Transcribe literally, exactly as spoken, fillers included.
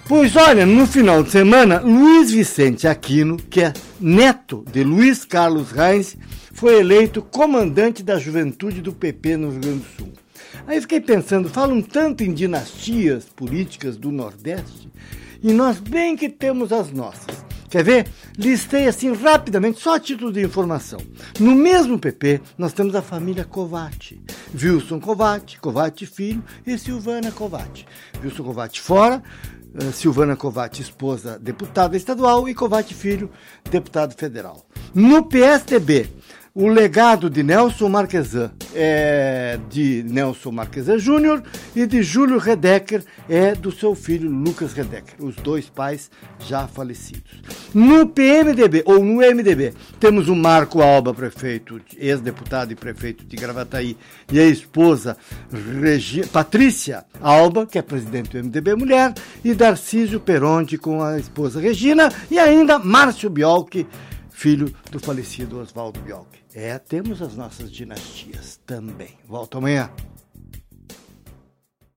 Pois olha, no final de semana, Luiz Vicente Aquino, que é neto de Luiz Carlos Reis, foi eleito comandante da juventude do P P no Rio Grande do Sul. Aí fiquei pensando, falam tanto em dinastias políticas do Nordeste, e nós bem que temos as nossas. Quer ver? Listei assim rapidamente, só a título de informação. No mesmo P P, nós temos a família Covatti. Wilson Covatti, Covatti filho e Silvana Covatti. Wilson Covatti fora, uh, Silvana Covatti, esposa, deputada estadual, e Covatti filho, deputado federal. No P S D B, o legado de Nelson Marquesan é de Nelson Marquesan Júnior e de Júlio Redecker é do seu filho Lucas Redecker, os dois pais já falecidos. No P M D B, ou no M D B, temos o Marco Alba, prefeito, ex-deputado e prefeito de Gravataí, e a esposa Regi- Patrícia Alba, que é presidente do M D B Mulher, e Darcísio Peronte com a esposa Regina, e ainda Márcio Biolchi, filho do falecido Oswaldo Biolchi. É, temos as nossas dinastias também. Volto amanhã.